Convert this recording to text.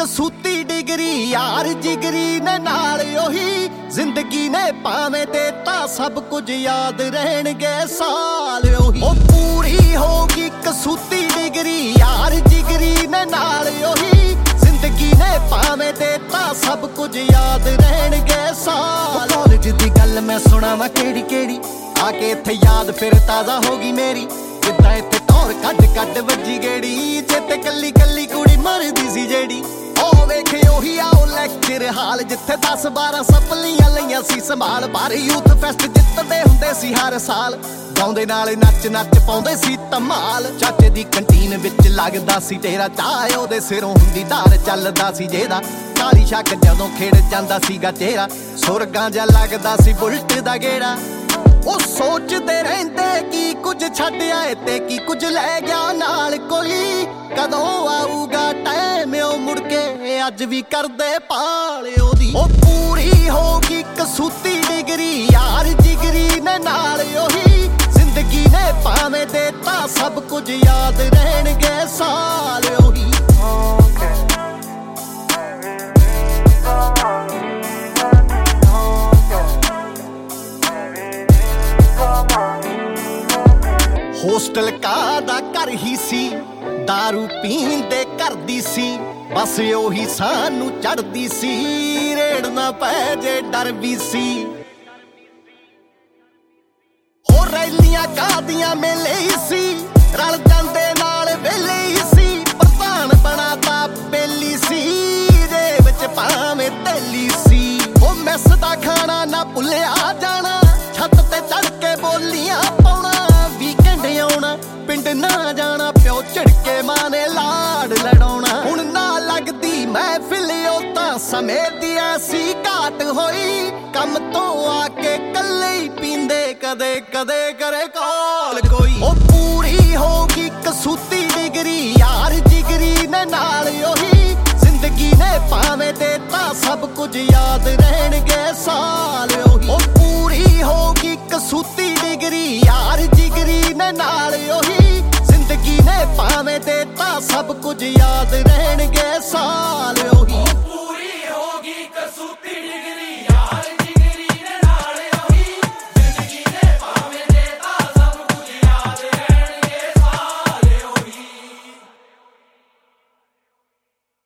ਕਸੂਤੀ degree ਯਾਰ ਜਿਗਰੀ ਨੇ ਨਾਲ ਉਹੀ ਜ਼ਿੰਦਗੀ ਨੇ ਭਾਵੇਂ ਤੇ ਤਾਂ ਸਭ ਕੁਝ ਯਾਦ ਰਹਿਣਗੇ ਸਾਲ ਉਹੀ ਉਹ ਪੂਰੀ ਹੋ ਗਈ ਕਸੂਤੀ ਡਿਗਰੀ ਯਾਰ ਜਿਗਰੀ ਨੇ ਨਾਲ ਉਹੀ ਜ਼ਿੰਦਗੀ ਨੇ ਭਾਵੇਂ ਤੇ ਤਾਂ ਸਭ ਕੁਝ ਯਾਦ ਰਹਿਣਗੇ ਸਾਲ ਕਾਲਜ ਦੀ ਗੱਲ ਮੈਂ ਸੁਣਾਵਾਂ ਕਿਹੜੀ ਕਿਹੜੀ ਆ ਕੇ ਇੱਥੇ ਯਾਦ ਫਿਰ ਤਾਜ਼ਾ ਹੋ ਗਈ ਮੇਰੀ ਕਿੱਦਾਂ ਇੱਥੇ ਟੌਰ ਕੱਢ ਕੱਢ ਵੱਜੀ ਗੇੜੀ ਚੇਤੇ ਕੱਲੀ ਕੱਲੀ ਕੁੜੀ ਮਰਦੀ ਸੀ ਜਿਹੜੀ ਉਹ ਵੇਖੇ ਉਹੀ ਆਓ ਲੈਕਚਰ ਹਾਲ ਜਿੱਥੇ 10-12 ਸਪਲੀਆਂ ਲਈਆਂ ਸੀ ਸੰਭਾਲ ਪਰ ਯੂਥ ਫੈਸਟ ਜਿੱਤਦੇ ਹੁੰਦੇ ਸੀ ਹਰ ਸਾਲ ਗਾਉਂਦੇ ਨਾਲੇ ਨੱਚ ਨੱਚ ਪਾਉਂਦੇ ਸੀ ਧਮਾਲ ਚਾਚੇ ਦੀ ਕੰਟੀਨ ਵਿੱਚ ਲੱਗਦਾ ਸੀ ਤੇਰਾ ਚਾਹ ਉਹਦੇ ਸਿਰੋਂ ਹੁੰਦੀ ਧਾਰ ਚੱਲਦਾ ਸੀ ਜਿਹਦਾ ਕਾਲੀ ਸ਼ੱਕ ਜਦੋਂ ਖੇਡ ਜਾਂਦਾ ਸੀਗਾ ਚਿਹਰਾ ਸੁਰਗਾਂ ਜਿਹਾ ਲੱਗਦਾ ਸੀ ਬੁਲਟ ਦਾ ਗੇੜਾ ਉਹ ਸੋਚਦੇ ਰਹਿੰਦੇ ਕੀ ਕੁਝ ਛੱਡ ਆਏ ਤੇ ਕੀ ਕੁਝ ਲੈ ਗਿਆ ਨਾਲ ਕੋਈ ਕਦੋਂ ਆਊਗਾ ਟਾਈਮ ਉਹ ਮੁੜ ਕੇ ਅੱਜ ਵੀ ਕਰਦੇ ਪਾਲ ਉਹਦੀ ਉਹ ਪੂਰੀ ਹੋ ਗਈ ਕਸੂਤੀ ਡਿਗਰੀ ਯਾਰ ਜਿਗਰੀ ਨੇ ਨਾਲ ਉਹੀ ਜ਼ਿੰਦਗੀ ਨੇ ਭਾਵੇਂ ਦੇ ਤਾਂ ਸਭ ਕੁਝ ਯਾਦ ਰਹਿਣਗੇ ਸਾਲ ਉਹੀ ਹੋਸਟਲ ਦਾ ਘਰ ਹੀ ਸੀ ਦਾਰੂ ਪੀਣ ਦੇ ਕਰਦੀ ਸੀ ਬਸ ਉਹੀ ਸਾਨੂੰ ਚੜਦੀ ਸੀ ਰੇੜ ਨਾ ਪੈ ਜੇ ਡਰ ਵੀ ਸੀ ਹੋ ਰੈਲੀਆਂ ਕਾਦੀਆਂ ਮੇਲੇ ਹੀ ਸੀ ਰਲ ਜਾਂਦੇ ਨਾਲ ਵੇਲੇ ਹੀ ਸੀ ਪ੍ਰਧਾਨ ਬਣਾਤਾ ਬੇਲੀ ਸੀ ਜੇ ਵਿੱਚ ਭਾਵੇਂ ਤੇਲੀ ਸੀ ਉਹ ਮੈਸ ਦਾ ਖਾਣਾ ਨਾ ਭੁੱਲਿਆ ਜਾਣਾ ਛੱਤ ਤੇ ਚੜ ਕੇ ਬੋਲੀਆਂ ਪਾਉਣਾ ਪਿੰਡ ਨਾ ਜਾਣਾ ਪਿਓ ਝੜਕੇ ਮਾਂ ਨੇ ਲਾਡ ਲੜਾਉਣਾ ਹੁਣ ਨਾ ਲੱਗਦੀ ਮਹਿਫਿਲ ਉਹ ਤਾਂ ਸਮੇਂ ਦੀ ਐਸੀ ਘਾਟ ਹੋਈ ਕੰਮ ਤੋਂ ਆ ਕੇ ਕੱਲੇ ਹੀ ਪੀਂਦੇ ਕਦੇ ਕਦੇ ਕਰੇ ਕਾਲ ਕੋਈ ਉਹ ਪੂਰੀ ਹੋ ਗਈ ਕਸੂਤੀ ਡਿਗਰੀ ਯਾਰ ਜਿਗਰੀ ਨੇ ਨਾਲ ਉਹੀ ਜ਼ਿੰਦਗੀ ਨੇ ਭਾਵੇਂ ਤੇ ਤਾਂ ਸਭ ਕੁਝ ਯਾਦ